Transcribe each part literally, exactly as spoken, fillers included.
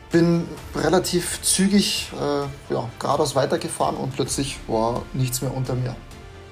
bin relativ zügig äh, ja, geradeaus weitergefahren und plötzlich war nichts mehr unter mir.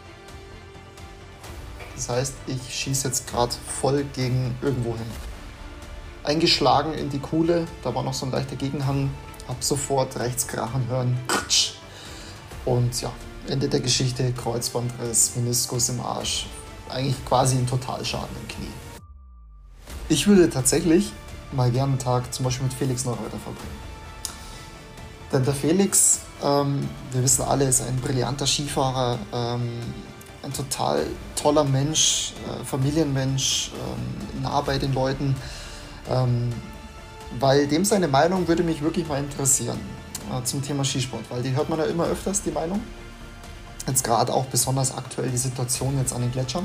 Das heißt, ich schieße jetzt gerade voll gegen irgendwo hin. Eingeschlagen in die Kuhle, da war noch so ein leichter Gegenhang, hab sofort rechts krachen hören. Und ja, Ende der Geschichte, Kreuzbandriss, Meniskus im Arsch, eigentlich quasi ein Totalschaden im Knie. Ich würde tatsächlich mal gerne einen Tag zum Beispiel mit Felix Neureuter verbringen. Denn der Felix, ähm, wir wissen alle, ist ein brillanter Skifahrer, ähm, ein total toller Mensch, äh, Familienmensch, ähm, nah bei den Leuten. Ähm, weil dem seine Meinung würde mich wirklich mal interessieren äh, zum Thema Skisport, weil die hört man ja immer öfters, die Meinung. Jetzt gerade auch besonders aktuell die Situation jetzt an den Gletschern.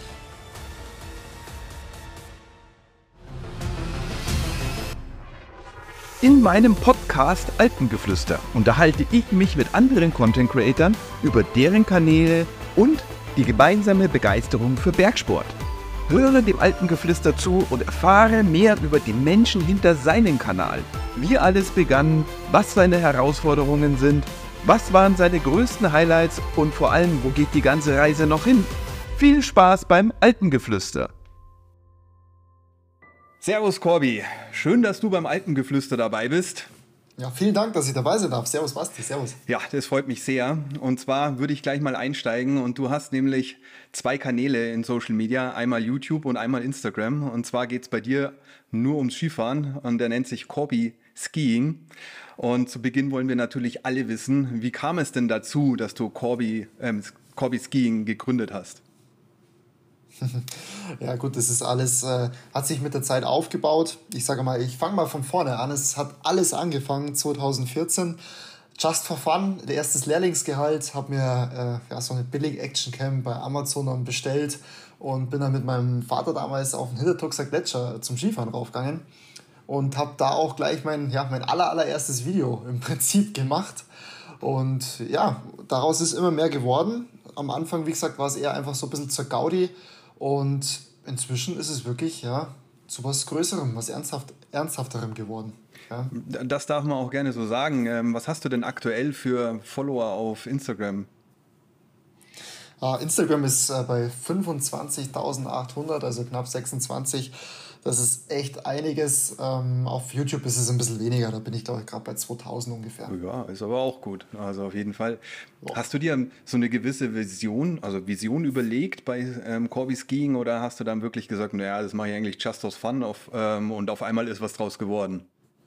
In meinem Podcast Alpengeflüster unterhalte ich mich mit anderen Content-Creatern über deren Kanäle und die gemeinsame Begeisterung für Bergsport. Höre dem Alpengeflüster zu und erfahre mehr über die Menschen hinter seinem Kanal. Wie alles begann, was seine Herausforderungen sind, was waren seine größten Highlights und vor allem, wo geht die ganze Reise noch hin? Viel Spaß beim Alpengeflüster! Servus Corby, schön, dass du beim Alpengeflüster dabei bist. Ja, vielen Dank, dass ich dabei sein darf. Servus Basti, servus. Ja, das freut mich sehr. Und zwar würde ich gleich mal einsteigen und du hast nämlich zwei Kanäle in Social Media, einmal YouTube und einmal Instagram. Und zwar geht es bei dir nur ums Skifahren und der nennt sich Corby Skiing. Und zu Beginn wollen wir natürlich alle wissen, wie kam es denn dazu, dass du Corby, ähm, Corby Skiing gegründet hast? Ja gut, das ist alles, äh, hat sich mit der Zeit aufgebaut. Ich sage mal, ich fange mal von vorne an. Es hat alles angefangen zwanzig vierzehn. Just for fun, der erstes Lehrlingsgehalt, habe mir äh, ja, so eine Billig-Action-Cam bei Amazon dann bestellt und bin dann mit meinem Vater damals auf den Hintertuxer Gletscher zum Skifahren raufgegangen und habe da auch gleich mein, ja, mein aller, allererstes Video im Prinzip gemacht. Und ja, daraus ist immer mehr geworden. Am Anfang, wie gesagt, war es eher einfach so ein bisschen zur Gaudi. Und inzwischen ist es wirklich ja, zu was Größerem, was Ernsthaft, Ernsthafterem geworden. Ja. Das darf man auch gerne so sagen. Was hast du denn aktuell für Follower auf Instagram? Uh, Instagram ist uh, bei fünfundzwanzigtausendachthundert, also knapp sechsundzwanzig. Das ist echt einiges. Ähm, auf YouTube ist es ein bisschen weniger, da bin ich glaube ich gerade bei zweitausend ungefähr. Ja, ist aber auch gut. Also auf jeden Fall. Ja. Hast du dir so eine gewisse Vision, also Vision überlegt bei ähm, Corby Skiing oder hast du dann wirklich gesagt, naja, das mache ich eigentlich just for fun auf, ähm, und auf einmal ist was draus geworden?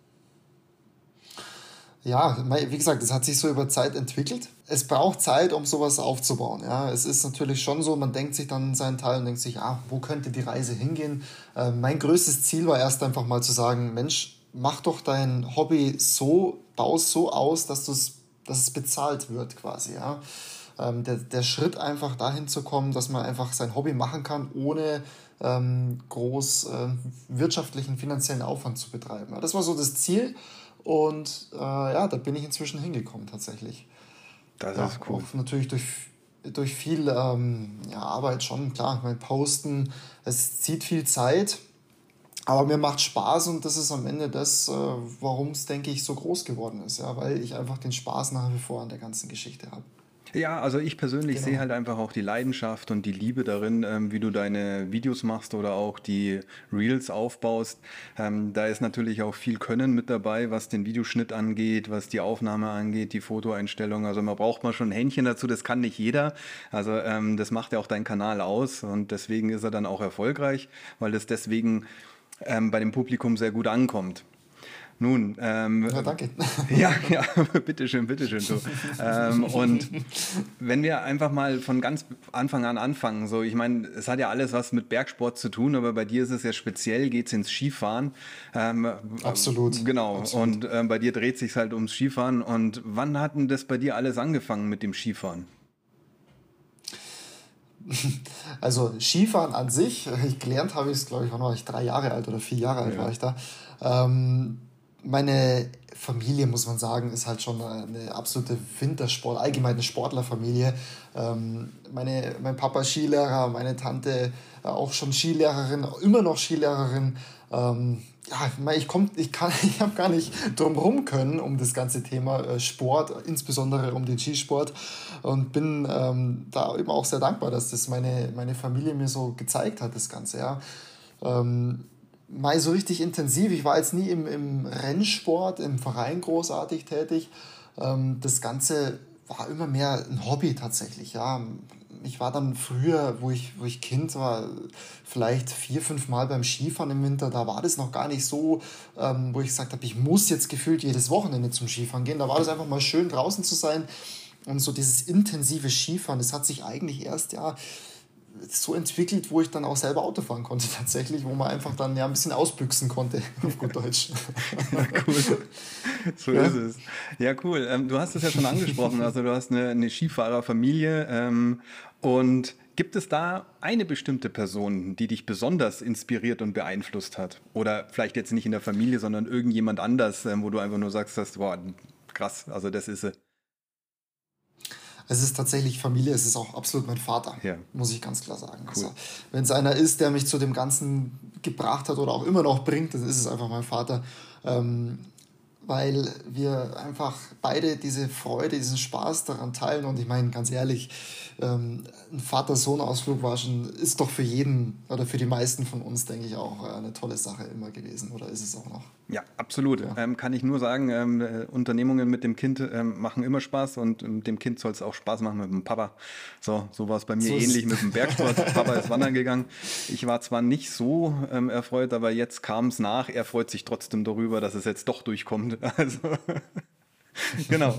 Ja, wie gesagt, es hat sich so über Zeit entwickelt. Es braucht Zeit, um sowas aufzubauen. Ja, es ist natürlich schon so, man denkt sich dann seinen Teil und denkt sich, ja, wo könnte die Reise hingehen? Äh, mein größtes Ziel war erst einfach mal zu sagen, Mensch, mach doch dein Hobby so, bau es so aus, dass, du's, dass es bezahlt wird quasi. Ja. Ähm, der, der Schritt einfach dahin zu kommen, dass man einfach sein Hobby machen kann, ohne ähm, groß äh, wirtschaftlichen, finanziellen Aufwand zu betreiben. Ja, das war so das Ziel. Und äh, ja, da bin ich inzwischen hingekommen tatsächlich. Das ja, ist cool. Auch natürlich durch, durch viel ähm, ja, Arbeit schon, klar, mein Posten, es zieht viel Zeit, aber mir macht Spaß und das ist am Ende das, äh, warum es, denke ich, so groß geworden ist, ja, weil ich einfach den Spaß nach wie vor an der ganzen Geschichte habe. Ja, also ich persönlich Genau. sehe halt einfach auch die Leidenschaft und die Liebe darin, ähm, wie du deine Videos machst oder auch die Reels aufbaust. Ähm, da ist natürlich auch viel Können mit dabei, was den Videoschnitt angeht, was die Aufnahme angeht, die Fotoeinstellung. Also man braucht mal schon ein Händchen dazu, das kann nicht jeder. Also ähm, das macht ja auch dein Kanal aus und deswegen ist er dann auch erfolgreich, weil es deswegen ähm, bei dem Publikum sehr gut ankommt. Nun, ähm, Ja, danke. ja, ja, bitteschön, bitteschön. So. ähm, und wenn wir einfach mal von ganz Anfang an anfangen, so, ich meine, es hat ja alles was mit Bergsport zu tun, aber bei dir ist es ja speziell, geht es ins Skifahren. Ähm, Absolut. Genau, Absolut. und ähm, bei dir dreht sich halt ums Skifahren. Und wann hat denn das bei dir alles angefangen mit dem Skifahren? Also Skifahren an sich, ich gelernt habe ich es, glaube ich, wann war ich drei Jahre alt oder vier Jahre alt Ja. war ich da. Ähm, meine Familie, muss man sagen, ist halt schon eine absolute Wintersport, allgemeine Sportlerfamilie. Ähm, meine, mein Papa Skilehrer, meine Tante äh, auch schon Skilehrerin, immer noch Skilehrerin. Ähm, ja, ich, komm, ich, kann, ich habe gar nicht drum rum können um das ganze Thema äh, Sport, insbesondere um den Skisport, und bin ähm, da eben auch sehr dankbar, dass das meine, meine Familie mir so gezeigt hat, das Ganze. Ja. Ähm, mal so richtig intensiv, ich war jetzt nie im, im Rennsport, im Verein großartig tätig. Ähm, das Ganze war immer mehr ein Hobby tatsächlich. Ja. Ich war dann früher, wo ich, wo ich Kind war, vielleicht vier, fünf Mal beim Skifahren im Winter. Da war das noch gar nicht so, ähm, wo ich gesagt habe, ich muss jetzt gefühlt jedes Wochenende zum Skifahren gehen. Da war das einfach mal schön, draußen zu sein. Und so dieses intensive Skifahren, das hat sich eigentlich erst ja so entwickelt, wo ich dann auch selber Auto fahren konnte tatsächlich, wo man einfach dann ja ein bisschen ausbüchsen konnte, auf gut Deutsch. Ja, cool. So ja. ist es. Ja, cool. Ähm, du hast es ja schon angesprochen, also du hast eine, eine Skifahrerfamilie ähm, und gibt es da eine bestimmte Person, die dich besonders inspiriert und beeinflusst hat? Oder vielleicht jetzt nicht in der Familie, sondern irgendjemand anders, ähm, wo du einfach nur sagst, dass, boah, krass, also das ist sie. Es ist tatsächlich Familie, es ist auch absolut mein Vater, ja. Muss ich ganz klar sagen. Cool. Also, wenn es einer ist, der mich zu dem Ganzen gebracht hat oder auch immer noch bringt, dann ist es einfach mein Vater. Ähm, weil wir einfach beide diese Freude, diesen Spaß daran teilen. Und ich meine, ganz ehrlich, ähm, ein Vater-Sohn-Ausflug war schon, ist doch für jeden oder für die meisten von uns, denke ich, auch eine tolle Sache immer gewesen. Oder ist es auch noch? Ja, absolut. Ja. Ähm, kann ich nur sagen, ähm, äh, Unternehmungen mit dem Kind ähm, machen immer Spaß und ähm, dem Kind soll es auch Spaß machen mit dem Papa. So, so war es bei mir so ähnlich mit dem Bergsport. Papa ist wandern gegangen. Ich war zwar nicht so ähm, erfreut, aber jetzt kam es nach. Er freut sich trotzdem darüber, dass es jetzt doch durchkommt. Also genau.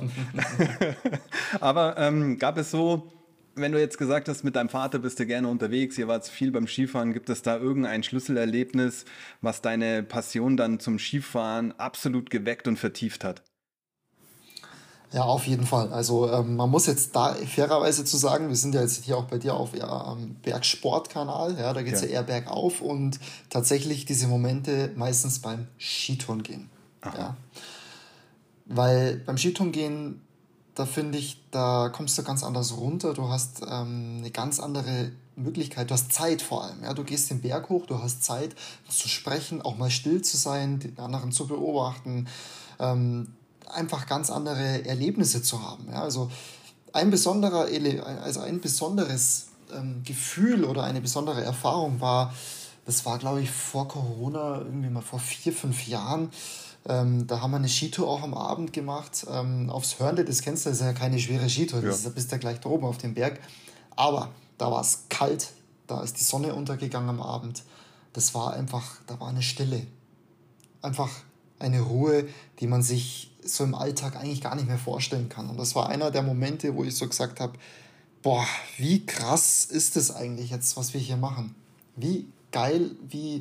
Aber ähm, gab es so, wenn du jetzt gesagt hast, mit deinem Vater bist du gerne unterwegs, ihr wart viel beim Skifahren, gibt es da irgendein Schlüsselerlebnis, was deine Passion dann zum Skifahren absolut geweckt und vertieft hat? Ja, auf jeden Fall. Also ähm, man muss jetzt da fairerweise zu sagen, wir sind ja jetzt hier auch bei dir auf ja, am Bergsportkanal, ja, da geht es ja. ja eher bergauf und tatsächlich diese Momente meistens beim Skitouren gehen. Ja. Weil beim Skitouren gehen, da finde ich, da kommst du ganz anders runter. Du hast ähm, eine ganz andere Möglichkeit. Du hast Zeit vor allem. Ja? Du gehst den Berg hoch, du hast Zeit zu sprechen, auch mal still zu sein, den anderen zu beobachten, ähm, einfach ganz andere Erlebnisse zu haben. Ja? Also ein besonderer, also ein besonderes ähm, Gefühl oder eine besondere Erfahrung war, das war, glaube ich, vor Corona, irgendwie mal vor vier, fünf Jahren. Ähm, da haben wir eine Skitour auch am Abend gemacht, ähm, aufs Hörnle, das kennst du, das ist ja keine schwere Skitour, ja. Das ist, da bist du gleich da oben auf dem Berg. Aber da war es kalt, da ist die Sonne untergegangen am Abend. Das war einfach, da war eine Stille. Einfach eine Ruhe, die man sich so im Alltag eigentlich gar nicht mehr vorstellen kann. Und das war einer der Momente, wo ich so gesagt habe, boah, wie krass ist das eigentlich jetzt, was wir hier machen? Wie geil, wie,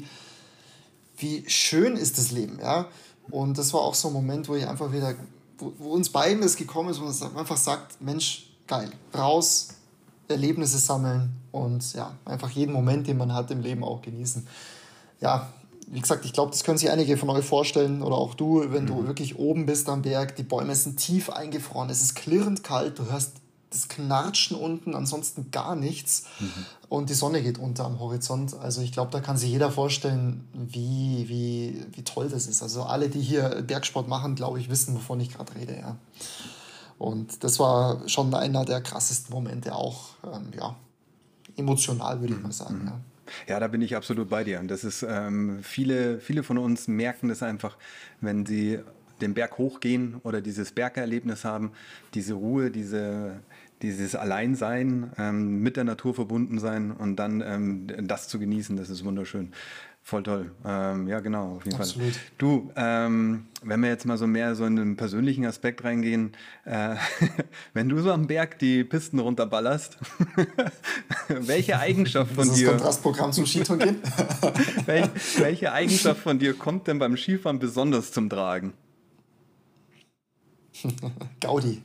wie schön ist das Leben, ja? Und das war auch so ein Moment, wo ich einfach wieder, wo, wo uns beiden das gekommen ist, wo man einfach sagt, Mensch, geil, raus, Erlebnisse sammeln und ja, einfach jeden Moment, den man hat im Leben auch genießen. Ja, wie gesagt, ich glaube, das können sich einige von euch vorstellen oder auch du, wenn mhm. du wirklich oben bist am Berg, die Bäume sind tief eingefroren, es ist klirrend kalt, du hörst das Knatschen unten, ansonsten gar nichts. Mhm. Und die Sonne geht unter am Horizont. Also ich glaube, da kann sich jeder vorstellen, wie, wie, wie toll das ist. Also alle, die hier Bergsport machen, glaube ich, wissen, wovon ich gerade rede. Ja. Und das war schon einer der krassesten Momente, auch ähm, ja, emotional, würde ich mal sagen. Mhm. Ja. Ja, da bin ich absolut bei dir. Und das ist, ähm, viele, viele von uns merken das einfach, wenn sie den Berg hochgehen oder dieses Bergerlebnis haben, diese Ruhe, diese, dieses Alleinsein, ähm, mit der Natur verbunden sein und dann ähm, das zu genießen, das ist wunderschön. Voll toll. Ähm, ja, genau, auf jeden Absolut. Fall. Du, ähm, wenn wir jetzt mal so mehr so in den persönlichen Aspekt reingehen, äh, wenn du so am Berg die Pisten runterballerst, welche Eigenschaft von das dir... Das Kontrastprogramm zum Skitouren gehen? welche, welche Eigenschaft von dir kommt denn beim Skifahren besonders zum Tragen? Gaudi.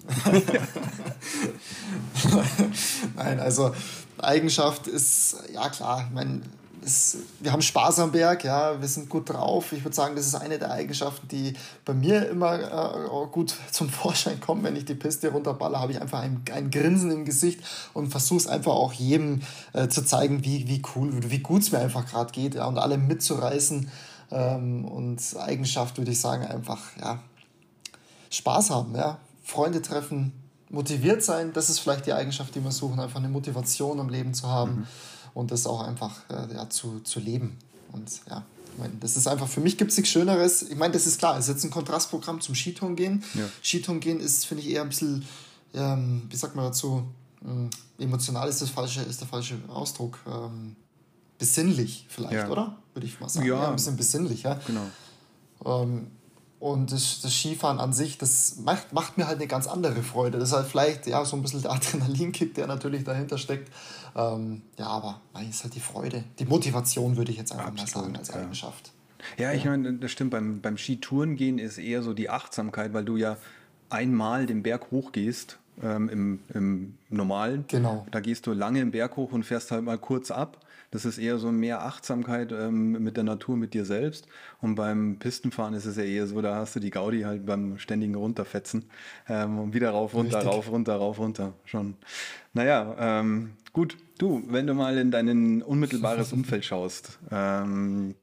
Nein, also Eigenschaft ist, ja klar, ich meine, es, wir haben Spaß am Berg, ja, wir sind gut drauf. Ich würde sagen, das ist eine der Eigenschaften, die bei mir immer äh, gut zum Vorschein kommen. Wenn ich die Piste runterballer, habe ich einfach ein, ein Grinsen im Gesicht und versuche es einfach auch jedem äh, zu zeigen, wie, wie cool, wie gut es mir einfach gerade geht, ja, und alle mitzureißen. Ähm, und Eigenschaft würde ich sagen, einfach, ja, Spaß haben, ja, Freunde treffen, motiviert sein, das ist vielleicht die Eigenschaft, die wir suchen, einfach eine Motivation im Leben zu haben. Mhm. Und das auch einfach äh, ja, zu, zu leben. Und ja, ich meine, das ist einfach, für mich gibt es nichts Schöneres. Ich meine, das ist klar, es ist jetzt ein Kontrastprogramm zum Skitouren gehen. Ja. Skitouren gehen ist, finde ich, eher ein bisschen, ähm, wie sagt man dazu, ähm, emotional ist, das falsche, ist der falsche Ausdruck. Ähm, besinnlich vielleicht, ja. oder? Würde ich mal sagen. Ja. ja, ein bisschen besinnlich, ja. Genau. Ähm, Und das, das Skifahren an sich, das macht, macht mir halt eine ganz andere Freude. Das ist halt vielleicht ja, so ein bisschen der Adrenalinkick, der natürlich dahinter steckt. Ähm, ja, aber nein, ist halt die Freude, die Motivation, würde ich jetzt einfach Absolut, mal sagen, als Eigenschaft. Ja, ja, ich meine, das stimmt. Beim, beim Skitourengehen ist eher so die Achtsamkeit, weil du ja einmal den Berg hochgehst, ähm, im, im Normalen. Genau. Da gehst du lange den Berg hoch und fährst halt mal kurz ab. Das ist eher so mehr Achtsamkeit ähm, mit der Natur, mit dir selbst. Und beim Pistenfahren ist es ja eher so, da hast du die Gaudi halt beim ständigen Runterfetzen. Ähm, und wieder rauf, runter, Richtig. rauf, runter, rauf, runter. Schon. Naja, ähm, gut. Du, wenn du mal in dein unmittelbares Umfeld schaust, ähm,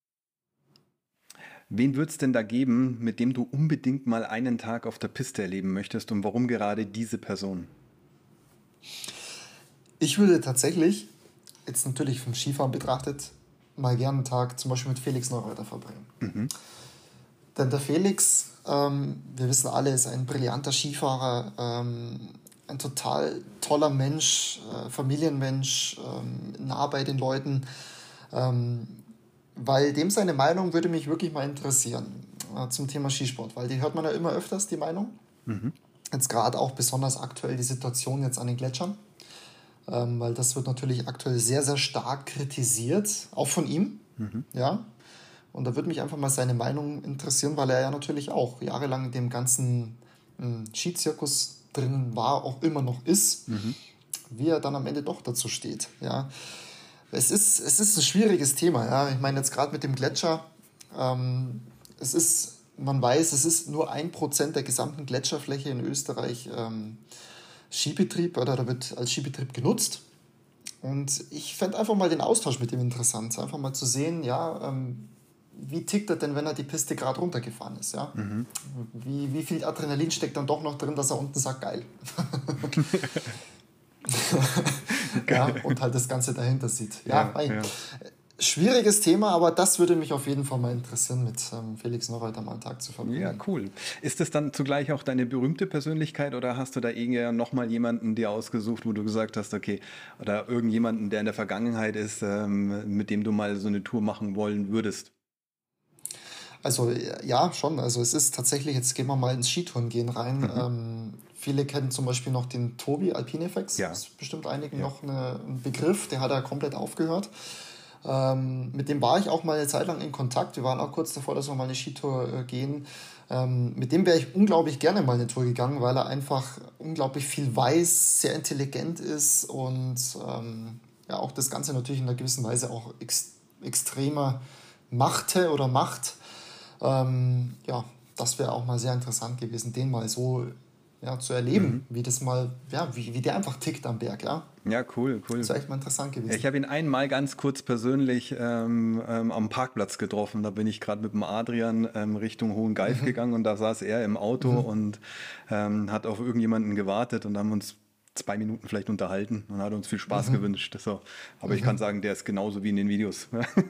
wen würd's denn da geben, mit dem du unbedingt mal einen Tag auf der Piste erleben möchtest und warum gerade diese Person? Ich würde tatsächlich, jetzt natürlich vom Skifahren betrachtet, mal gerne einen Tag zum Beispiel mit Felix Neureuter verbringen. Mhm. Denn der Felix, ähm, wir wissen alle, ist ein brillanter Skifahrer, ähm, ein total toller Mensch, äh, Familienmensch, ähm, nah bei den Leuten. Ähm, weil dem seine Meinung würde mich wirklich mal interessieren äh, zum Thema Skisport, weil die hört man ja immer öfters, die Meinung. Mhm. Jetzt gerade auch besonders aktuell die Situation jetzt an den Gletschern. Ähm, weil das wird natürlich aktuell sehr, sehr stark kritisiert, auch von ihm. Mhm. Ja. Und da würde mich einfach mal seine Meinung interessieren, weil er ja natürlich auch jahrelang in dem ganzen ähm, Skizirkus drin war, auch immer noch ist, mhm. wie er dann am Ende doch dazu steht. Ja. Es ist, es ist ein schwieriges Thema. Ja. Ich meine jetzt gerade mit dem Gletscher, ähm, es ist, man weiß, es ist nur ein Prozent der gesamten Gletscherfläche in Österreich ähm, Skibetrieb oder da wird als Skibetrieb genutzt. Und ich fände einfach mal den Austausch mit ihm interessant. Einfach mal zu sehen, ja, ähm, wie tickt er denn, wenn er die Piste gerade runtergefahren ist, ja? Mhm. Wie, wie viel Adrenalin steckt dann doch noch drin, dass er unten sagt, geil. ja, und halt das Ganze dahinter sieht. Ja, ja, ja. Schwieriges Thema, aber das würde mich auf jeden Fall mal interessieren, mit ähm, Felix Neureuter mal einen Tag zu verbringen. Ja, cool. Ist das dann zugleich auch deine berühmte Persönlichkeit oder hast du da irgendwie nochmal jemanden dir ausgesucht, wo du gesagt hast, okay, oder irgendjemanden, der in der Vergangenheit ist, ähm, mit dem du mal so eine Tour machen wollen würdest? Also ja, schon. Also es ist tatsächlich, jetzt gehen wir mal ins Skitouren gehen rein. Mhm. Ähm, viele kennen zum Beispiel noch den Tobi Alpinefex. Ja. Das ist bestimmt einigen ja. noch eine, ein Begriff. Der hat ja komplett aufgehört. Ähm, mit dem war ich auch mal eine Zeit lang in Kontakt. Wir waren auch kurz davor, dass wir mal eine Skitour äh, gehen. Ähm, mit dem wäre ich unglaublich gerne mal eine Tour gegangen, weil er einfach unglaublich viel weiß, sehr intelligent ist und ähm, ja auch das Ganze natürlich in einer gewissen Weise auch ex- extremer machte oder macht. Ähm, ja, das wäre auch mal sehr interessant gewesen, den mal so ja, zu erleben, mhm. wie das mal, ja, wie, wie der einfach tickt am Berg, ja. Ja, cool, cool. Das wäre echt mal interessant gewesen. Ja, ich habe ihn einmal ganz kurz persönlich ähm, ähm, am Parkplatz getroffen. Da bin ich gerade mit dem Adrian ähm, Richtung Hohengeif mhm. gegangen und da saß er im Auto mhm. und ähm, hat auf irgendjemanden gewartet und haben uns zwei Minuten vielleicht unterhalten und hat uns viel Spaß mhm. gewünscht. So. Aber mhm. ich kann sagen, der ist genauso wie in den Videos.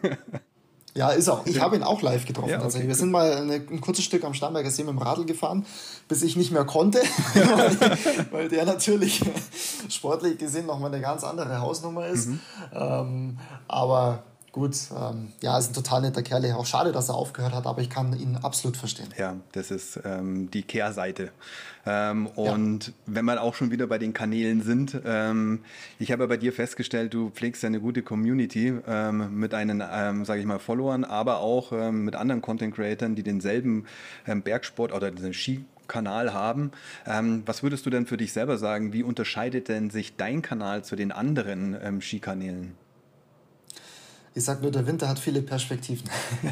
Ja, ist auch. Ich habe ihn auch live getroffen. Ja, okay, tatsächlich. Wir sind mal eine, ein kurzes Stück am Starnberger See mit dem Radl gefahren, bis ich nicht mehr konnte, weil, weil der natürlich sportlich gesehen nochmal eine ganz andere Hausnummer ist. Mhm. Ähm, aber gut, ähm, ja, ist ein total netter Kerl. Auch schade, dass er aufgehört hat, aber ich kann ihn absolut verstehen. Ja, das ist ähm, die Kehrseite. Ähm, und ja. wenn wir auch schon wieder bei den Kanälen sind, ähm, ich habe ja bei dir festgestellt, du pflegst ja eine gute Community ähm, mit einen, ähm, sage ich mal, Followern, aber auch ähm, mit anderen Content-Creatern, die denselben ähm, Bergsport oder den Ski Kanal haben. Ähm, was würdest du denn für dich selber sagen? Wie unterscheidet denn sich dein Kanal zu den anderen ähm, Skikanälen? Ich sag nur, der Winter hat viele Perspektiven.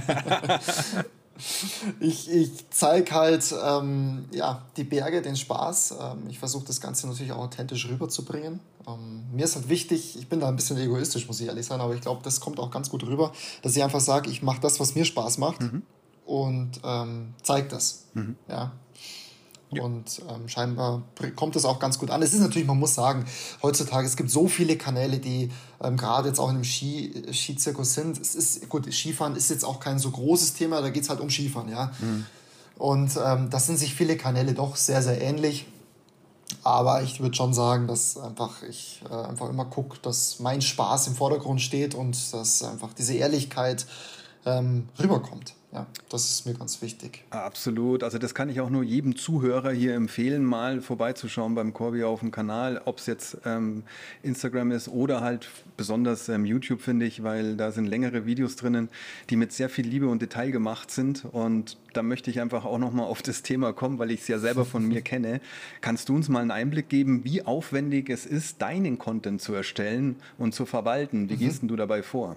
ich ich zeige halt ähm, ja, die Berge, den Spaß. Ähm, ich versuche das Ganze natürlich auch authentisch rüberzubringen. Ähm, mir ist halt wichtig, ich bin da ein bisschen egoistisch, muss ich ehrlich sein, aber ich glaube, das kommt auch ganz gut rüber, dass ich einfach sage, ich mache das, was mir Spaß macht mhm. und ähm, zeige das. Mhm. Ja. Ja. Und ähm, scheinbar kommt das auch ganz gut an. Es ist natürlich, man muss sagen, heutzutage, es gibt so viele Kanäle, die ähm, gerade jetzt auch in dem Ski, Skizirkus sind. Es ist, gut, Skifahren ist jetzt auch kein so großes Thema, da geht's halt um Skifahren, ja. Mhm. Und ähm, das sind sich viele Kanäle doch sehr, sehr ähnlich. Aber ich würde schon sagen, dass einfach ich äh, einfach immer gucke, dass mein Spaß im Vordergrund steht und dass einfach diese Ehrlichkeit ähm, rüberkommt. Ja, das ist mir ganz wichtig. Absolut. Also das kann ich auch nur jedem Zuhörer hier empfehlen, mal vorbeizuschauen beim Corby auf dem Kanal, ob es jetzt ähm, Instagram ist oder halt besonders ähm, YouTube, finde ich, weil da sind längere Videos drinnen, die mit sehr viel Liebe und Detail gemacht sind. Und da möchte ich einfach auch nochmal auf das Thema kommen, weil ich es ja selber von mir kenne. Kannst du uns mal einen Einblick geben, wie aufwendig es ist, deinen Content zu erstellen und zu verwalten? Wie mhm. gehst denn du dabei vor?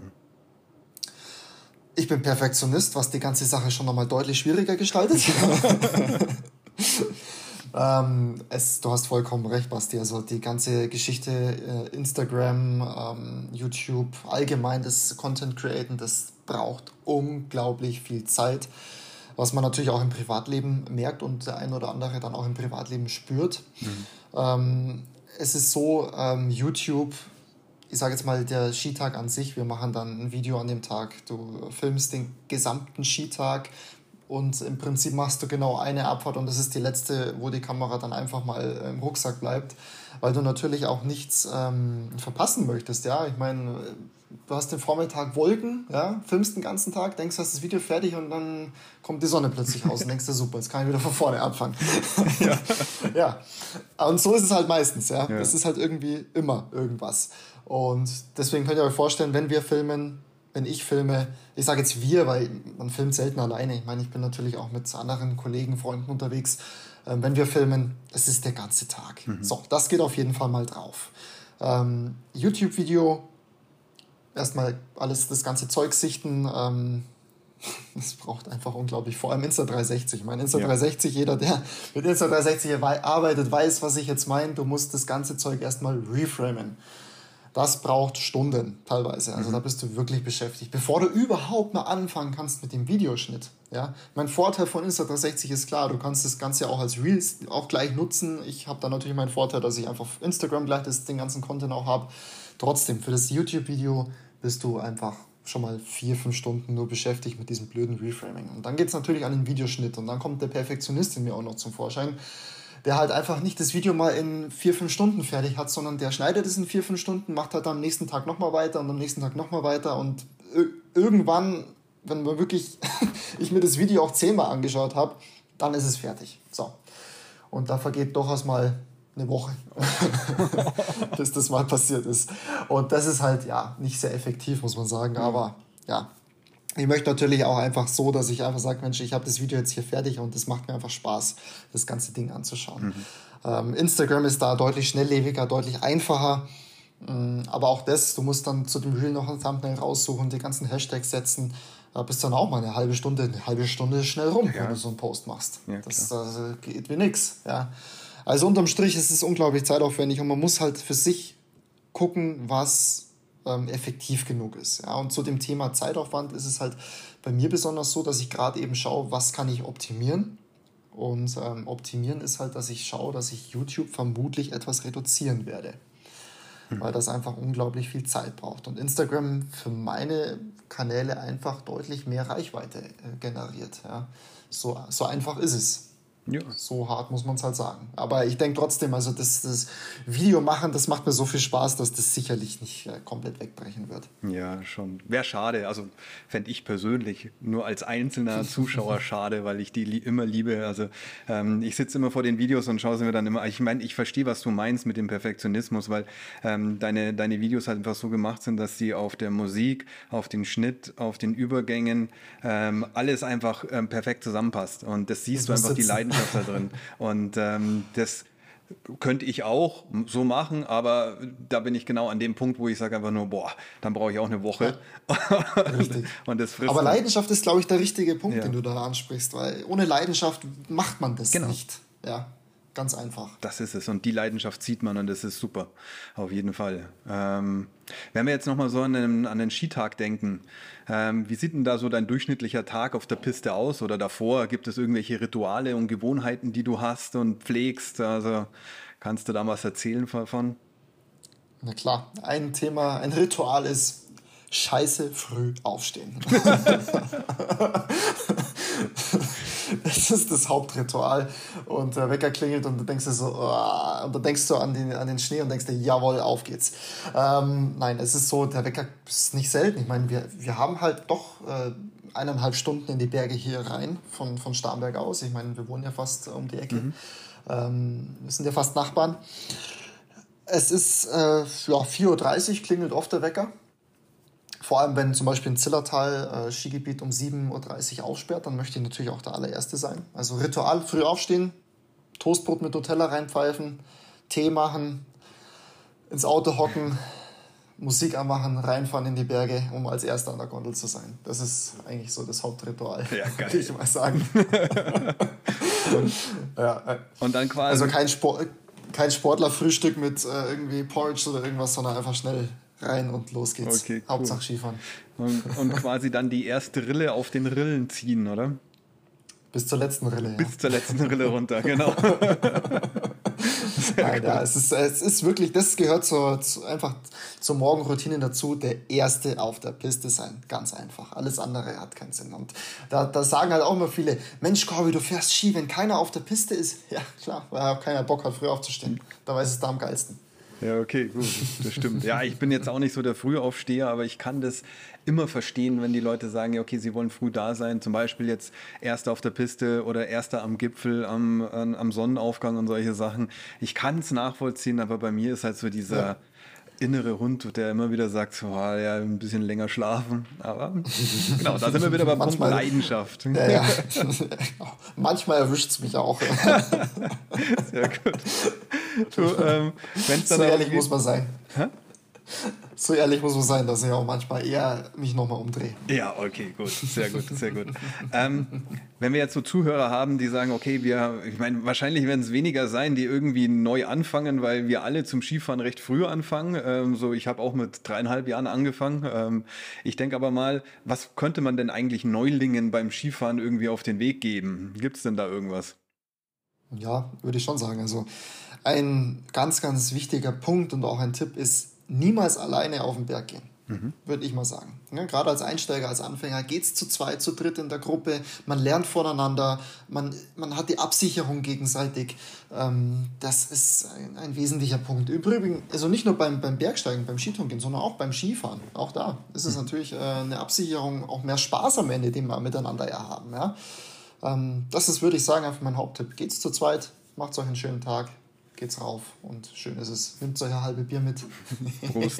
Ich bin Perfektionist, was die ganze Sache schon nochmal deutlich schwieriger gestaltet. ähm, es, du hast vollkommen recht, Basti. Also die ganze Geschichte äh, Instagram, ähm, YouTube, allgemein das Content Createn, das braucht unglaublich viel Zeit. Was man natürlich auch im Privatleben merkt und der ein oder andere dann auch im Privatleben spürt. Mhm. Ähm, es ist so, ähm, YouTube... Ich sage jetzt mal, der Skitag an sich, wir machen dann ein Video an dem Tag. Du filmst den gesamten Skitag und im Prinzip machst du genau eine Abfahrt und das ist die letzte, wo die Kamera dann einfach mal im Rucksack bleibt, weil du natürlich auch nichts ähm, verpassen möchtest. Ja, ich meine, du hast den Vormittag Wolken, ja, filmst den ganzen Tag, denkst, du hast das Video fertig und dann kommt die Sonne plötzlich raus und denkst du, super, jetzt kann ich wieder von vorne anfangen. Ja. Ja, und so ist es halt meistens. Ja, ja. Das ist halt irgendwie immer irgendwas. Und deswegen könnt ihr euch vorstellen, wenn wir filmen, wenn ich filme, ich sage jetzt wir, weil man filmt selten alleine. Ich meine, ich bin natürlich auch mit anderen Kollegen, Freunden unterwegs. Ähm, wenn wir filmen, es ist der ganze Tag. Mhm. So, das geht auf jeden Fall mal drauf. Ähm, YouTube-Video, erstmal alles, das ganze Zeug sichten. Ähm, das braucht einfach unglaublich, vor allem Insta dreihundertsechzig. Ich meine, Insta ja. dreihundertsechzig, jeder, der mit Insta dreihundertsechzig arbeitet, weiß, was ich jetzt meine. Du musst das ganze Zeug erstmal reframen. Das braucht Stunden teilweise. Also mhm. da bist du wirklich beschäftigt. Bevor du überhaupt mal anfangen kannst mit dem Videoschnitt. Ja? Mein Vorteil von Insta dreihundertsechzig ist klar, du kannst das Ganze auch als Reels auch gleich nutzen. Ich habe da natürlich meinen Vorteil, dass ich einfach auf Instagram gleich das, den ganzen Content auch habe. Trotzdem, für das YouTube-Video bist du einfach schon mal vier, fünf Stunden nur beschäftigt mit diesem blöden Reframing. Und dann geht es natürlich an den Videoschnitt und dann kommt der Perfektionist in mir auch noch zum Vorschein, der halt einfach nicht das Video mal in vier, fünf Stunden fertig hat, sondern der schneidet es in vier, fünf Stunden, macht halt am nächsten Tag nochmal weiter und am nächsten Tag nochmal weiter und irgendwann, wenn man wirklich ich mir das Video auch zehnmal angeschaut habe, dann ist es fertig. So. Und da vergeht durchaus mal eine Woche, bis das mal passiert ist. Und das ist halt, ja, nicht sehr effektiv, muss man sagen, aber ja. Ich möchte natürlich auch einfach so, dass ich einfach sage, Mensch, ich habe das Video jetzt hier fertig und es macht mir einfach Spaß, das ganze Ding anzuschauen. Mhm. Ähm, Instagram ist da deutlich schnelllebiger, deutlich einfacher. Ähm, aber auch das, du musst dann zu dem Reel noch ein Thumbnail raussuchen, die ganzen Hashtags setzen. Da bist dann auch mal eine halbe Stunde, eine halbe Stunde schnell rum, ja. wenn du so einen Post machst. Ja, das äh, geht wie nix. Ja. Also unterm Strich ist es unglaublich zeitaufwendig und man muss halt für sich gucken, was Ähm, effektiv genug ist. Ja, und zu dem Thema Zeitaufwand ist es halt bei mir besonders so, dass ich gerade eben schaue, was kann ich optimieren. Und ähm, optimieren ist halt, dass ich schaue, dass ich YouTube vermutlich etwas reduzieren werde. Mhm. Weil das einfach unglaublich viel Zeit braucht. Und Instagram für meine Kanäle einfach deutlich mehr Reichweite äh, generiert. Ja. So, so einfach ist es. Ja. So hart muss man es halt sagen. Aber ich denke trotzdem, also das, das Video machen, das macht mir so viel Spaß, dass das sicherlich nicht äh, komplett wegbrechen wird. Ja, schon. Wäre schade. Also fände ich persönlich nur als einzelner Zuschauer schade, weil ich die li- immer liebe. Also ähm, ich sitze immer vor den Videos und schaue sie mir dann immer. Ich meine, ich verstehe, was du meinst mit dem Perfektionismus, weil ähm, deine, deine Videos halt einfach so gemacht sind, dass sie auf der Musik, auf den Schnitt, auf den Übergängen ähm, alles einfach ähm, perfekt zusammenpasst. Und das siehst das du einfach sitzen. Die Leidenschaft da drin. Und ähm, das könnte ich auch so machen, aber da bin ich genau an dem Punkt, wo ich sage einfach nur, boah, dann brauche ich auch eine Woche. Ja, richtig. Und das frisst aber dann. Leidenschaft ist, glaube ich, der richtige Punkt, Ja. den du da ansprichst, weil ohne Leidenschaft macht man das Genau. nicht. Ja, ganz einfach. Das ist es. Und die Leidenschaft sieht man und das ist super. Auf jeden Fall. Ähm, wenn wir jetzt nochmal so an den, an den Skitag denken, ähm, wie sieht denn da so dein durchschnittlicher Tag auf der Piste aus oder davor? Gibt es irgendwelche Rituale und Gewohnheiten, die du hast und pflegst? Also kannst du da was erzählen davon? Na klar, ein Thema, ein Ritual ist scheiße früh aufstehen. Das ist das Hauptritual. Und der Wecker klingelt und du denkst dir so, oh, und dann denkst du an den, an den Schnee und denkst dir, jawohl, auf geht's. Ähm, nein, es ist so, der Wecker ist nicht selten. Ich meine, wir, wir haben halt doch äh, eineinhalb Stunden in die Berge hier rein von, von Starnberg aus. Ich meine, wir wohnen ja fast um die Ecke. Mhm. Ähm, wir sind ja fast Nachbarn. Es ist äh, ja, vier Uhr dreißig klingelt oft der Wecker. Vor allem, wenn zum Beispiel ein Zillertal äh, Skigebiet um sieben Uhr dreißig aufsperrt, dann möchte ich natürlich auch der allererste sein. Also Ritual, früh aufstehen, Toastbrot mit Nutella reinpfeifen, Tee machen, ins Auto hocken, Musik anmachen, reinfahren in die Berge, um als Erster an der Gondel zu sein. Das ist eigentlich so das Hauptritual, ja, würde ich mal sagen. und, ja, äh, und dann quasi... Also kein, Sport, kein Sportlerfrühstück mit äh, irgendwie Porridge oder irgendwas, sondern einfach schnell rein und los geht's. Okay, cool. Hauptsache Skifahren. Und, und quasi dann die erste Rille auf den Rillen ziehen, oder? Bis zur letzten Rille, ja. Bis zur letzten Rille runter, genau. Nein, ja, es ist, es ist wirklich, das gehört zur, zu, einfach zur Morgenroutine dazu, der Erste auf der Piste sein. Ganz einfach. Alles andere hat keinen Sinn. Und da, da sagen halt auch immer viele, Mensch, Corby, du fährst Ski, wenn keiner auf der Piste ist. Ja, klar, weil auch keiner Bock hat, früh aufzustehen. Da weiß es da am geilsten. Ja, okay, gut, das stimmt. Ja, ich bin jetzt auch nicht so der Frühaufsteher, aber ich kann das immer verstehen, wenn die Leute sagen, ja, okay, sie wollen früh da sein, zum Beispiel jetzt Erster auf der Piste oder Erster am Gipfel, am, am Sonnenaufgang und solche Sachen. Ich kann es nachvollziehen, aber bei mir ist halt so dieser ja. innere Hund, der immer wieder sagt, so, ah, ja, ein bisschen länger schlafen. Aber genau, da sind wir wieder beim Punkt Leidenschaft. Ja, ja. Manchmal erwischt es mich auch. Sehr gut. Du, ähm, wenn's dann so ehrlich muss man sein. Hä? So ehrlich muss man sein, dass ich auch manchmal eher mich nochmal umdrehe. Ja, okay, gut, sehr gut, sehr gut. ähm, wenn wir jetzt so Zuhörer haben, die sagen, okay, wir, ich meine, wahrscheinlich werden es weniger sein, die irgendwie neu anfangen, weil wir alle zum Skifahren recht früh anfangen. Ähm, so, ich habe auch mit dreieinhalb Jahren angefangen. Ähm, ich denke aber mal, was könnte man denn eigentlich Neulingen beim Skifahren irgendwie auf den Weg geben? Gibt es denn da irgendwas? Ja, würde ich schon sagen. Also ein ganz, ganz wichtiger Punkt und auch ein Tipp ist, niemals alleine auf den Berg gehen, mhm. würde ich mal sagen. Ja, gerade als Einsteiger, als Anfänger geht's zu zweit, zu dritt in der Gruppe, man lernt voneinander, man, man hat die Absicherung gegenseitig. Ähm, das ist ein, ein wesentlicher Punkt. Übrigens, also nicht nur beim, beim Bergsteigen, beim Skitouren gehen, sondern auch beim Skifahren. Auch da ist es mhm. natürlich äh, eine Absicherung, auch mehr Spaß am Ende, den wir miteinander ja haben. Ja? Ähm, das ist, würde ich sagen, einfach mein Haupttipp. Geht's zu zweit, macht's euch einen schönen Tag. Geht's rauf und schön ist es. Nehmt euch ein halbe Bier mit. Prost.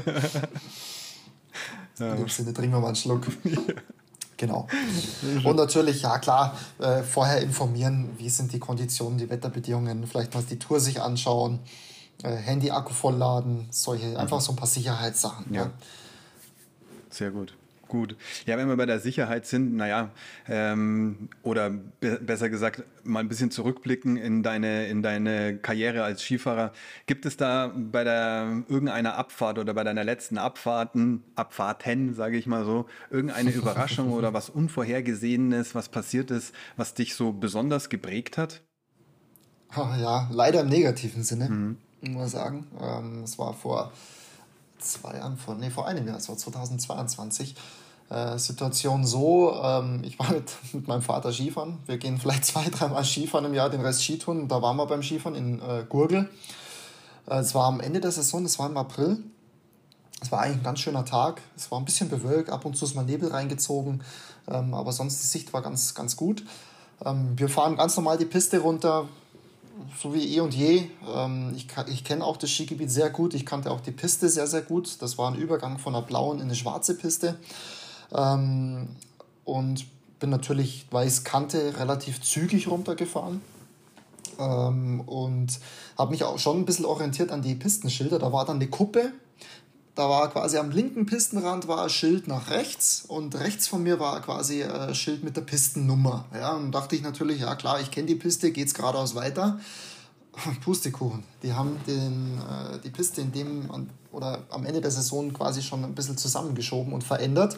In dem Sinne trinken wir mal einen Schluck. Genau. Und natürlich, ja klar, äh, vorher informieren, wie sind die Konditionen, die Wetterbedingungen, vielleicht mal die Tour sich anschauen, äh, Handy-Akku vollladen, solche, mhm. einfach so ein paar Sicherheitssachen. Ja. Ja. Sehr gut. Gut. Ja, wenn wir bei der Sicherheit sind, naja, ähm, oder be- besser gesagt, mal ein bisschen zurückblicken in deine, in deine Karriere als Skifahrer. Gibt es da bei der irgendeiner Abfahrt oder bei deiner letzten Abfahrten, Abfahrten, sage ich mal so, irgendeine Überraschung oder was Unvorhergesehenes, was passiert ist, was dich so besonders geprägt hat? Ja, leider im negativen Sinne, mhm. muss man sagen. Ähm, es war vor zwei Jahren, vor, nee, vor einem Jahr, es war zweitausendzweiundzwanzig. Äh, Situation so, ähm, ich war mit, mit meinem Vater Skifahren. Wir gehen vielleicht zwei, dreimal Skifahren im Jahr, den Rest Skitouren. Da waren wir beim Skifahren in äh, Gurgel. Äh, es war am Ende der Saison, es war im April. Es war eigentlich ein ganz schöner Tag. Es war ein bisschen bewölkt, ab und zu ist mal Nebel reingezogen. Ähm, aber sonst die Sicht war ganz, ganz gut. Ähm, wir fahren ganz normal die Piste runter, so wie eh und je. Ähm, ich ich kenne auch das Skigebiet sehr gut. Ich kannte auch die Piste sehr, sehr gut. Das war ein Übergang von einer blauen in eine schwarze Piste. Ähm, und bin natürlich, weil ich es kannte, relativ zügig runtergefahren. ähm, und habe mich auch schon ein bisschen orientiert an die Pistenschilder. Da war dann eine Kuppe, da war quasi am linken Pistenrand war ein Schild nach rechts und rechts von mir war quasi ein Schild mit der Pistennummer. Ja, und dachte ich natürlich, ja klar, ich kenne die Piste, geht's geradeaus weiter. Pustekuchen. Die haben den, äh, die Piste in dem an, oder am Ende der Saison quasi schon ein bisschen zusammengeschoben und verändert.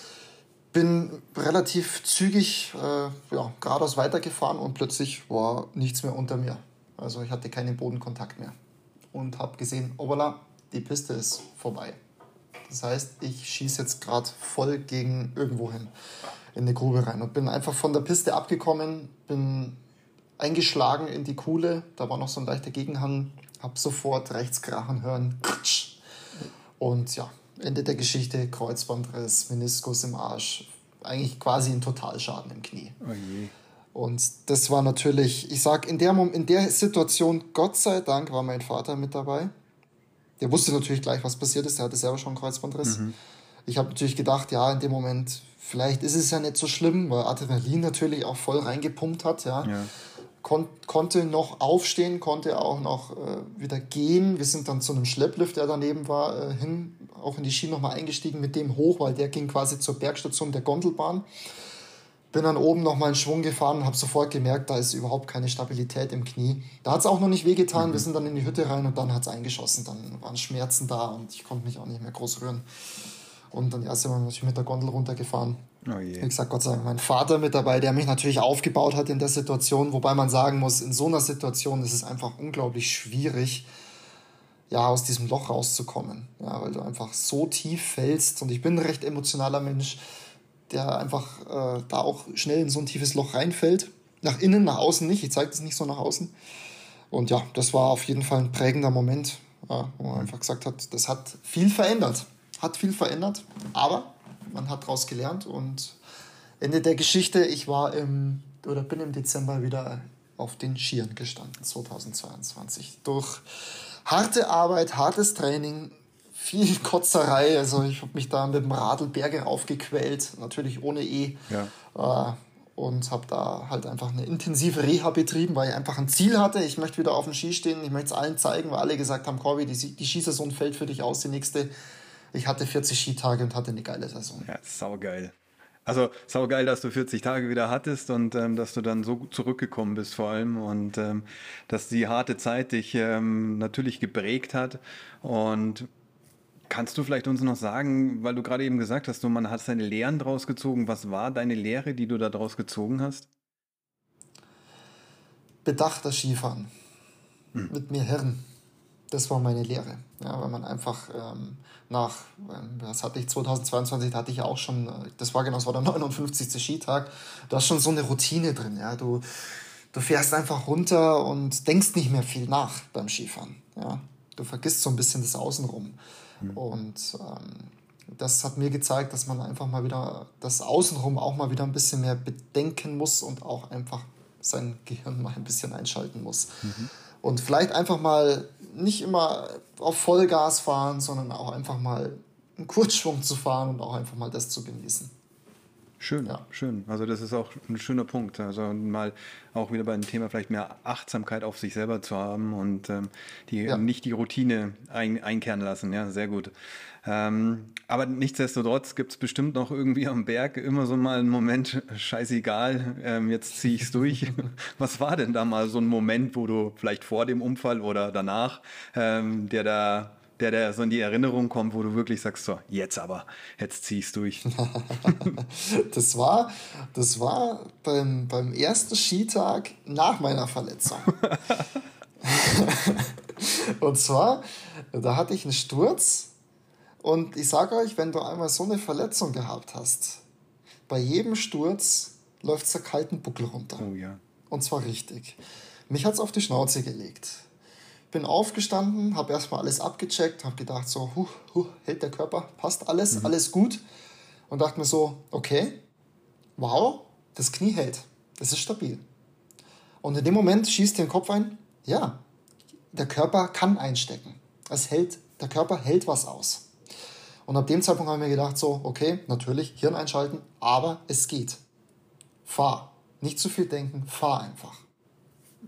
Bin relativ zügig äh, ja, geradeaus weitergefahren und plötzlich war nichts mehr unter mir. Also ich hatte keinen Bodenkontakt mehr. Und habe gesehen, obala, die Piste ist vorbei. Das heißt, ich schieße jetzt gerade voll gegen irgendwo hin, in eine Grube rein. Und bin einfach von der Piste abgekommen, bin eingeschlagen in die Kuhle. Da war noch so ein leichter Gegenhang. Habe sofort rechts krachen hören. Und ja, Ende der Geschichte, Kreuzbandriss, Meniskus im Arsch. Eigentlich quasi ein Totalschaden im Knie. Oh je. Und das war natürlich, ich sag, in der, in der Situation, Gott sei Dank, war mein Vater mit dabei. Der wusste natürlich gleich, was passiert ist. Der hatte selber schon einen Kreuzbandriss. Mhm. Ich habe natürlich gedacht, ja, in dem Moment, vielleicht ist es ja nicht so schlimm, weil Adrenalin natürlich auch voll reingepumpt hat. Ja. Ja. Kon- konnte noch aufstehen, konnte auch noch äh, wieder gehen. Wir sind dann zu einem Schlepplift, der daneben war, äh, hin, auch in die Schiene nochmal eingestiegen, mit dem hoch, weil der ging quasi zur Bergstation der Gondelbahn. Bin dann oben nochmal in Schwung gefahren und habe sofort gemerkt, da ist überhaupt keine Stabilität im Knie. Da hat es auch noch nicht wehgetan. Mhm. Wir sind dann in die Hütte rein und dann hat es eingeschossen. Dann waren Schmerzen da und ich konnte mich auch nicht mehr groß rühren. Und dann erst einmal natürlich mit der Gondel runtergefahren. Oh je. Wie gesagt, Gott sei Dank, mein Vater mit dabei, der mich natürlich aufgebaut hat in der Situation. Wobei man sagen muss, in so einer Situation ist es einfach unglaublich schwierig, ja, aus diesem Loch rauszukommen. Ja, weil du einfach so tief fällst. Und ich bin ein recht emotionaler Mensch, der einfach äh, da auch schnell in so ein tiefes Loch reinfällt. Nach innen, nach außen nicht. Ich zeige das nicht so nach außen. Und ja, das war auf jeden Fall ein prägender Moment, ja, wo man einfach gesagt hat, das hat viel verändert. Hat viel verändert, aber man hat daraus gelernt. Und Ende der Geschichte, ich war im, oder bin im Dezember wieder auf den Skiern gestanden, zweitausendzweiundzwanzig. Durch harte Arbeit, hartes Training, viel Kotzerei. Also ich habe mich da mit dem Radl Berge raufgequält, natürlich ohne E. Ja. Äh, und habe da halt einfach eine intensive Reha betrieben, weil ich einfach ein Ziel hatte. Ich möchte wieder auf dem Ski stehen, ich möchte es allen zeigen, weil alle gesagt haben, Corby, die, die Skisaison fällt für dich aus, die nächste. Ich hatte vierzig Skitage und hatte eine geile Saison. Ja, saugeil. Also saugeil, dass du vierzig Tage wieder hattest und ähm, dass du dann so zurückgekommen bist vor allem und ähm, dass die harte Zeit dich ähm, natürlich geprägt hat. Und kannst du vielleicht uns noch sagen, weil du gerade eben gesagt hast, du, man hat seine Lehren draus gezogen. Was war deine Lehre, die du da draus gezogen hast? Bedachter Skifahren. Hm. Mit mir Hirn. Das war meine Lehre. Ja, weil man einfach ähm, nach, ähm, das hatte ich zweitausendzweiundzwanzig, da hatte ich ja auch schon, das war genau, das war der neunundfünfzigste Skitag, du hast schon so eine Routine drin. Ja, du, du fährst einfach runter und denkst nicht mehr viel nach beim Skifahren. Ja, du vergisst so ein bisschen das Außenrum. Mhm. Und ähm, das hat mir gezeigt, dass man einfach mal wieder das Außenrum auch mal wieder ein bisschen mehr bedenken muss und auch einfach sein Gehirn mal ein bisschen einschalten muss. Mhm. Und vielleicht einfach mal nicht immer auf Vollgas fahren, sondern auch einfach mal einen Kurzschwung zu fahren und auch einfach mal das zu genießen. Schön, ja. schön. Also das ist auch ein schöner Punkt. Also mal auch wieder beim Thema vielleicht mehr Achtsamkeit auf sich selber zu haben und ähm, die, ja. nicht die Routine ein, einkehren lassen. Ja, sehr gut. Ähm, aber nichtsdestotrotz gibt es bestimmt noch irgendwie am Berg immer so mal einen Moment, scheißegal, ähm, jetzt ziehe ich es durch. Was war denn da mal so ein Moment, wo du vielleicht vor dem Unfall oder danach, ähm, der da der, der so in die Erinnerung kommt, wo du wirklich sagst, so, jetzt aber, jetzt zieh ich's durch. das war, das war beim, beim ersten Skitag nach meiner Verletzung. Und zwar, da hatte ich einen Sturz und ich sage euch, wenn du einmal so eine Verletzung gehabt hast, bei jedem Sturz läuft es der kalten Buckel runter. Oh ja. Und zwar richtig. Mich hat's auf die Schnauze gelegt. Bin aufgestanden, habe erstmal alles abgecheckt, habe gedacht so, huh, huh, hält der Körper, passt alles, mhm. alles gut. Und dachte mir so, okay, wow, das Knie hält, das ist stabil. Und in dem Moment schießt dir den Kopf ein, ja, der Körper kann einstecken. Es hält, der Körper hält was aus. Und ab dem Zeitpunkt habe ich mir gedacht so, okay, natürlich, Hirn einschalten, aber es geht. Fahr. Nicht zu viel denken, fahr einfach.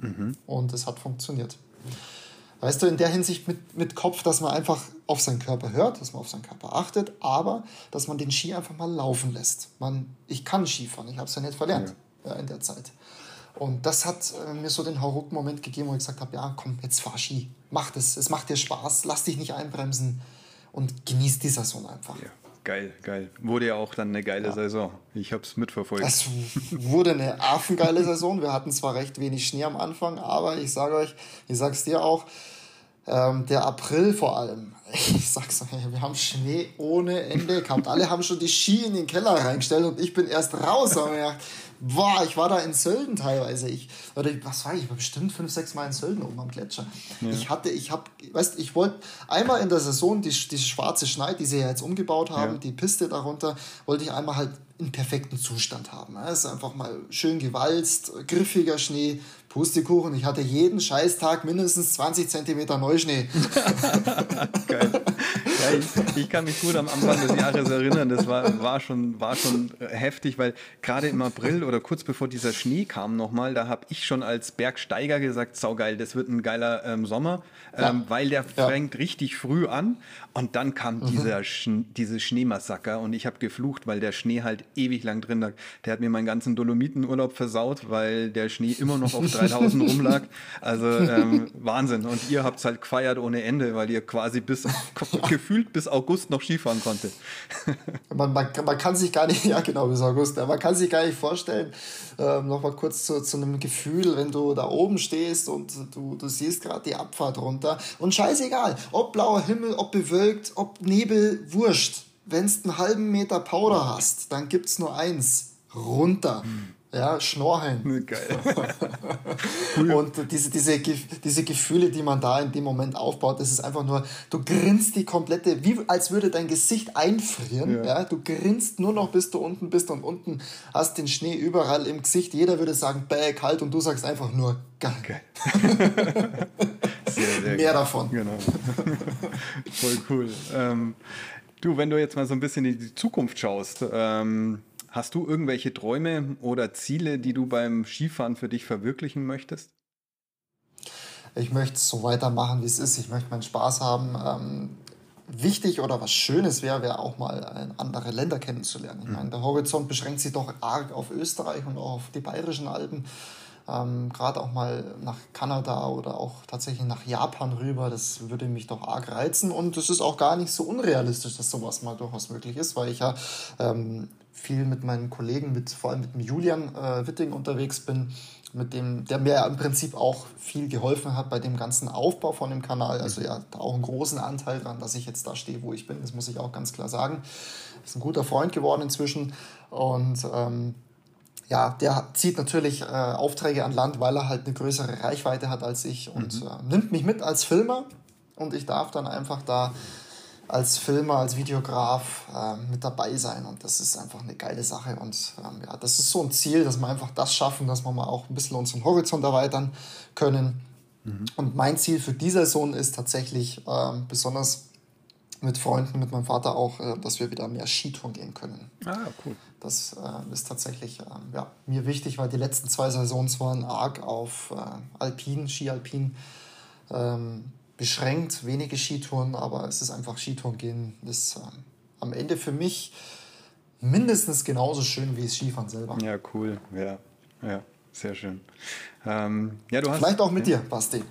Mhm. Und es hat funktioniert. Weißt du, in der Hinsicht mit, mit Kopf, dass man einfach auf seinen Körper hört, dass man auf seinen Körper achtet, aber dass man den Ski einfach mal laufen lässt. Man, ich kann Skifahren, ich habe es ja nicht verlernt ja. Ja, in der Zeit. Und das hat äh, mir so den Hauruck-Moment gegeben, wo ich gesagt habe, ja komm, jetzt fahr Ski, mach das, es macht dir Spaß, lass dich nicht einbremsen und genieß die Saison einfach. Ja. Geil, geil. Wurde ja auch dann eine geile ja. Saison. Ich habe es mitverfolgt. Es wurde eine affengeile Saison. Wir hatten zwar recht wenig Schnee am Anfang, aber ich sage euch, ich sag's dir auch, ähm, der April vor allem, ich sag's euch, wir haben Schnee ohne Ende gehabt. Alle haben schon die Ski in den Keller reingestellt und ich bin erst raus. Und ich gedacht, boah, ich war da in Sölden teilweise. Ich, oder was war ich? Ich war bestimmt fünf, sechs Mal in Sölden oben am Gletscher. Ja. Ich hatte, ich hab, weißt, ich wollte einmal in der Saison die, die schwarze Schneid, die sie ja jetzt umgebaut haben, ja. die Piste darunter, wollte ich einmal halt in perfekten Zustand haben. Es ist einfach mal schön gewalzt, griffiger Schnee, Pustekuchen. Ich hatte jeden Scheißtag mindestens zwanzig Zentimeter Neuschnee. Geil. Ja, ich, ich kann mich gut am Anfang des Jahres erinnern, das war, war, schon, war schon heftig, weil gerade im April oder kurz bevor dieser Schnee kam nochmal, da habe ich schon als Bergsteiger gesagt, saugeil, das wird ein geiler ähm, Sommer, ja. ähm, weil der ja. fängt richtig früh an und dann kam mhm. dieser Sch- diese Schneemassaker und ich habe geflucht, weil der Schnee halt ewig lang drin lag. Der hat mir meinen ganzen Dolomitenurlaub versaut, weil der Schnee immer noch auf dreitausend rumlag. Also ähm, Wahnsinn. Und ihr habt's halt gefeiert ohne Ende, weil ihr quasi bis gefühlt bis August noch Skifahren konntet. man, man, man kann sich gar nicht, ja genau, bis August, man kann sich gar nicht vorstellen, ähm, nochmal kurz zu, zu einem Gefühl, wenn du da oben stehst und du, du siehst gerade die Abfahrt runter und scheißegal, ob blauer Himmel, ob bewölkt, ob Nebel, wurscht. Wenn du einen halben Meter Powder hast, dann gibt's nur eins, runter. Ja, schnorcheln. Geil. Und diese, diese, diese Gefühle, die man da in dem Moment aufbaut, das ist einfach nur, du grinst die komplette, wie als würde dein Gesicht einfrieren. Ja. Ja, du grinst nur noch, bis du unten bist und unten hast den Schnee überall im Gesicht. Jeder würde sagen, bäh, kalt, und du sagst einfach nur, geil. Geil. Sehr, sehr Mehr geil. davon. Genau. Voll cool. Ähm, du, wenn du jetzt mal so ein bisschen in die Zukunft schaust, ähm, hast du irgendwelche Träume oder Ziele, die du beim Skifahren für dich verwirklichen möchtest? Ich möchte es so weitermachen, wie es ist. Ich möchte meinen Spaß haben. Ähm, wichtig oder was Schönes wäre, wäre auch mal andere Länder kennenzulernen. Ich meine, der Horizont beschränkt sich doch arg auf Österreich und auch auf die Bayerischen Alpen. Ähm, gerade auch mal nach Kanada oder auch tatsächlich nach Japan rüber, das würde mich doch arg reizen. Und es ist auch gar nicht so unrealistisch, dass sowas mal durchaus möglich ist, weil ich ja ähm, viel mit meinen Kollegen, mit, vor allem mit dem Julian äh, Witting unterwegs bin, mit dem, der mir ja im Prinzip auch viel geholfen hat bei dem ganzen Aufbau von dem Kanal. Also er hat auch einen großen Anteil dran, dass ich jetzt da stehe, wo ich bin. Das muss ich auch ganz klar sagen. Ist ein guter Freund geworden inzwischen. Und ähm, ja, der zieht natürlich äh, Aufträge an Land, weil er halt eine größere Reichweite hat als ich und mhm. äh, nimmt mich mit als Filmer und ich darf dann einfach da als Filmer, als Videograf äh, mit dabei sein und das ist einfach eine geile Sache und ähm, ja, das ist so ein Ziel, dass wir einfach das schaffen, dass wir mal auch ein bisschen unseren Horizont erweitern können mhm. und mein Ziel für die Saison ist tatsächlich äh, besonders mit Freunden, mit meinem Vater auch, äh, dass wir wieder mehr Skitouren gehen können. Ah, cool. Das äh, ist tatsächlich äh, ja, mir wichtig, weil die letzten zwei Saisons waren arg auf äh, Alpin, Ski-Alpin ähm, beschränkt, wenige Skitouren, aber es ist einfach Skitouren gehen, ist äh, am Ende für mich mindestens genauso schön wie das Skifahren selber. Ja, cool, ja, ja, sehr schön. Ähm, ja, du hast, Vielleicht auch mit ja. dir, Basti.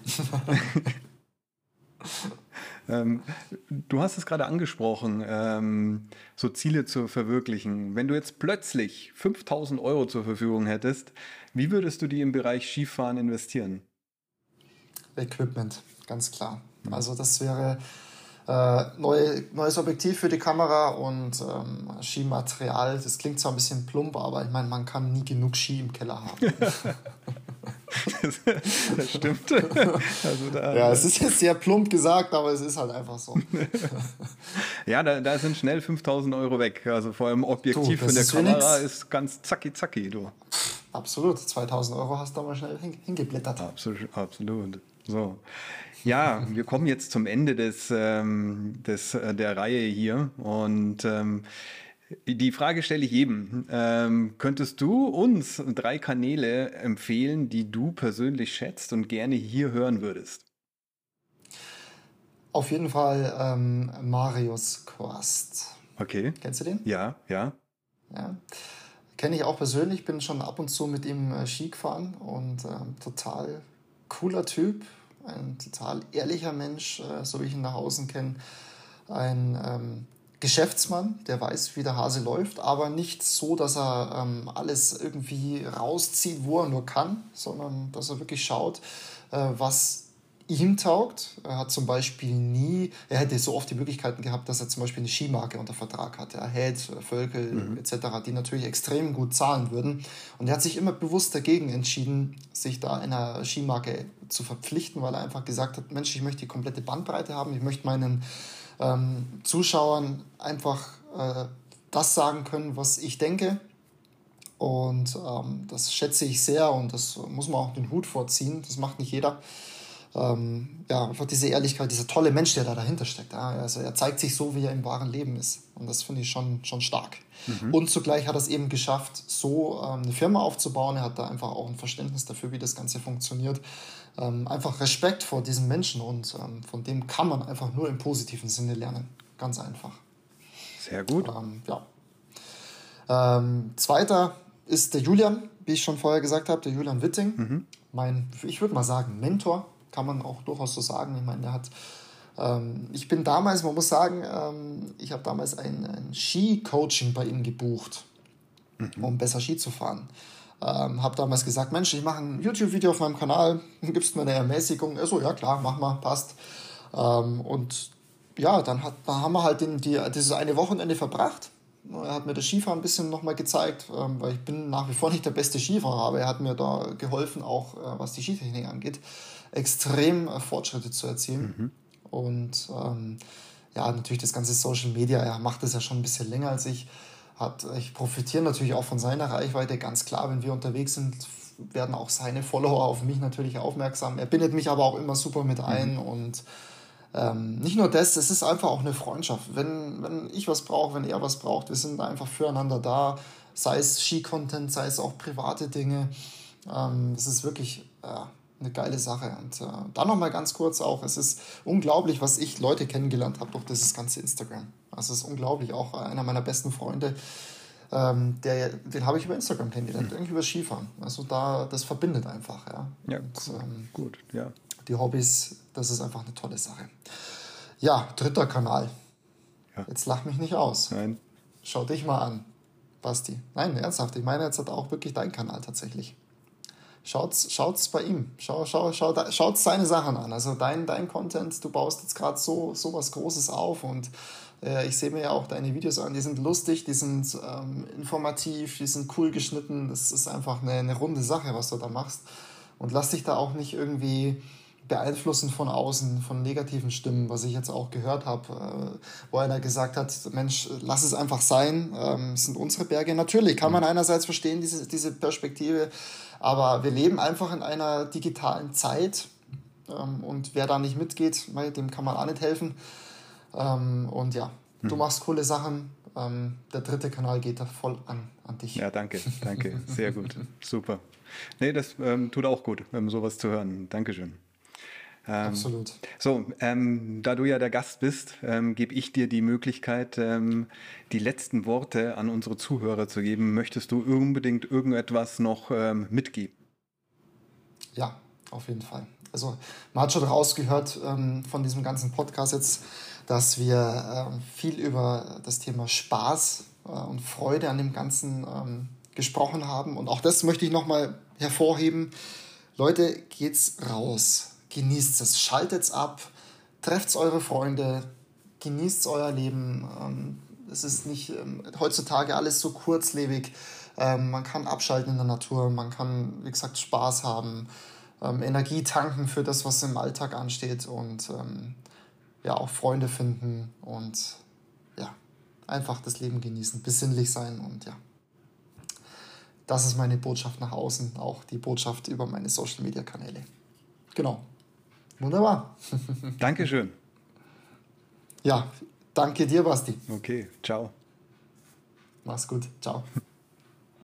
Ähm, du hast es gerade angesprochen, ähm, so Ziele zu verwirklichen. Wenn du jetzt plötzlich fünftausend Euro zur Verfügung hättest, wie würdest du die im Bereich Skifahren investieren? Equipment, ganz klar. Mhm. Also das wäre äh, neue, neues Objektiv für die Kamera und ähm, Skimaterial. Das klingt zwar ein bisschen plump, aber ich meine, man kann nie genug Ski im Keller haben. das, das stimmt. Also da, ja, es ist jetzt sehr plump gesagt, aber es ist halt einfach so. Ja, da, da sind schnell fünftausend Euro weg. Also vor allem Objektiv du, für der Kamera nix. Ist ganz zacki zacki, du. Absolut, zweitausend Euro hast du mal schnell hingeblättert. Absolut, absolut. So. Ja, wir kommen jetzt zum Ende des, ähm, des, äh, der Reihe hier und ähm, Die Frage stelle ich jedem. Ähm, könntest du uns drei Kanäle empfehlen, die du persönlich schätzt und gerne hier hören würdest? Auf jeden Fall ähm, Marius Quast. Okay. Kennst du den? Ja, ja. Ja. Kenne ich auch persönlich, bin schon ab und zu mit ihm äh, Ski gefahren und ähm, total cooler Typ, ein total ehrlicher Mensch, äh, so wie ich ihn nach außen kenne. Ein ähm, Geschäftsmann, der weiß, wie der Hase läuft, aber nicht so, dass er ähm, alles irgendwie rauszieht, wo er nur kann, sondern dass er wirklich schaut, äh, was ihm taugt. Er hat zum Beispiel nie, er hätte so oft die Möglichkeiten gehabt, dass er zum Beispiel eine Skimarke unter Vertrag hat. Er Head, Völkel mhm. et cetera, die natürlich extrem gut zahlen würden. Und er hat sich immer bewusst dagegen entschieden, sich da einer Skimarke zu verpflichten, weil er einfach gesagt hat, Mensch, ich möchte die komplette Bandbreite haben, ich möchte meinen ähm, Zuschauern einfach äh, das sagen können, was ich denke. Und ähm, das schätze ich sehr und das muss man auch den Hut vorziehen. Das macht nicht jeder. Ähm, ja, einfach diese Ehrlichkeit, dieser tolle Mensch, der da dahinter steckt. Ja? Also er zeigt sich so, wie er im wahren Leben ist. Und das finde ich schon, schon stark. Mhm. Und zugleich hat er es eben geschafft, so ähm, eine Firma aufzubauen. Er hat da einfach auch ein Verständnis dafür, wie das Ganze funktioniert. Ähm, einfach Respekt vor diesem Menschen und ähm, von dem kann man einfach nur im positiven Sinne lernen. Ganz einfach. Sehr gut. Ähm, ja. Ähm, zweiter ist der Julian, wie ich schon vorher gesagt habe, der Julian Witting. Mhm. Mein, ich würde mal sagen, Mentor. Kann man auch durchaus so sagen. Ich meine, er hat, ähm, ich bin damals, man muss sagen, ähm, ich habe damals ein, ein Ski-Coaching bei ihm gebucht, mhm. um besser Ski zu fahren. Ähm, habe damals gesagt, Mensch, ich mache ein YouTube-Video auf meinem Kanal, gibst mir eine Ermäßigung. Er so, ja klar, mach mal, passt. Ähm, und ja, dann hat, da haben wir halt den, die, dieses eine Wochenende verbracht. Er hat mir das Skifahren ein bisschen nochmal gezeigt, ähm, weil ich bin nach wie vor nicht der beste Skifahrer, aber er hat mir da geholfen, auch äh, was die Skitechnik angeht, extrem äh, Fortschritte zu erzielen. Mhm. Und ähm, ja, natürlich das ganze Social Media, er macht das ja schon ein bisschen länger als ich. Hat, ich profitiere natürlich auch von seiner Reichweite, ganz klar, wenn wir unterwegs sind, werden auch seine Follower auf mich natürlich aufmerksam. Er bindet mich aber auch immer super mit ein mhm. und Ähm, nicht nur das, es ist einfach auch eine Freundschaft. Wenn, wenn ich was brauche, wenn er was braucht, wir sind einfach füreinander da, sei es Ski-Content, sei es auch private Dinge. Ähm, es ist wirklich äh, eine geile Sache. Und äh, dann nochmal ganz kurz auch, es ist unglaublich, was ich Leute kennengelernt habe durch dieses ganze Instagram. Also es ist unglaublich, auch einer meiner besten Freunde, ähm, der, den habe ich über Instagram kennengelernt, mhm. irgendwie über Skifahren. Also da, das verbindet einfach. Ja, ja und, cool. ähm, gut, ja. Die Hobbys, das ist einfach eine tolle Sache. Ja, dritter Kanal. Ja. Jetzt lach mich nicht aus. Nein. Schau dich mal an, Basti. Nein, ernsthaft. Ich meine jetzt hat auch wirklich dein Kanal tatsächlich. Schaut's, schaut's bei ihm. Schau, schau, schau, schaut seine Sachen an. Also dein, dein Content, du baust jetzt gerade so, so was Großes auf und äh, ich sehe mir ja auch deine Videos an. Die sind lustig, die sind ähm, informativ, die sind cool geschnitten. Das ist einfach eine, eine runde Sache, was du da machst. Und lass dich da auch nicht irgendwie beeinflussen von außen, von negativen Stimmen, was ich jetzt auch gehört habe, äh, wo einer gesagt hat, Mensch, lass es einfach sein, ähm, es sind unsere Berge. Natürlich kann man einerseits verstehen, diese, diese Perspektive, aber wir leben einfach in einer digitalen Zeit ähm, und wer da nicht mitgeht, dem kann man auch nicht helfen. Ähm, und ja, hm. du machst coole Sachen. Ähm, der dritte Kanal geht da voll an, an dich. Ja, danke, danke, sehr gut, super. Nee, das ähm, tut auch gut, ähm, sowas zu hören. Dankeschön. Ähm, Absolut. So, ähm, da du ja der Gast bist, ähm, gebe ich dir die Möglichkeit, ähm, die letzten Worte an unsere Zuhörer zu geben. Möchtest du unbedingt irgendetwas noch ähm, mitgeben? Ja, auf jeden Fall. Also man hat schon rausgehört ähm, von diesem ganzen Podcast jetzt, dass wir ähm, viel über das Thema Spaß äh, und Freude an dem Ganzen ähm, gesprochen haben. Und auch das möchte ich nochmal hervorheben. Leute, geht's raus. Genießt es, schaltet's ab, trefft's eure Freunde, genießt euer Leben. Es ist nicht heutzutage alles so kurzlebig. Man kann abschalten in der Natur, man kann, wie gesagt, Spaß haben, Energie tanken für das, was im Alltag ansteht und ja, auch Freunde finden und ja, einfach das Leben genießen, besinnlich sein und ja. Das ist meine Botschaft nach außen, auch die Botschaft über meine Social-Media-Kanäle. Genau. Wunderbar. Dankeschön. Ja, danke dir, Basti. Okay, ciao. Mach's gut. Ciao.